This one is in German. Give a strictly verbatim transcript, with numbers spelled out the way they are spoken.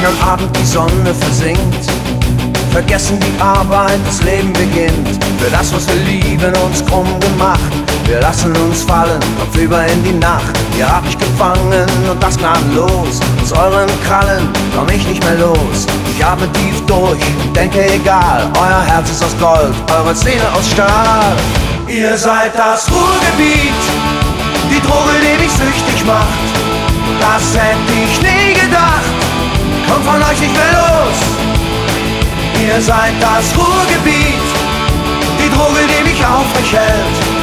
am Abend die Sonne versinkt, vergessen die Arbeit, das Leben beginnt. Für das, was wir lieben, uns krumm gemacht. Wir lassen uns fallen, kopfüber in die Nacht. Ihr habt mich gefangen und das gnadenlos. Aus euren Krallen komm ich nicht mehr los. Ich atme tief durch und denke egal, euer Herz ist aus Gold, eure Zähne aus Stahl. Ihr seid das Ruhrgebiet, die Droge, die mich süchtig macht. Das hätte ich nie gedacht, komm von euch nicht mehr los. Ihr seid das Ruhrgebiet, die Droge, die mich aufrecht hält.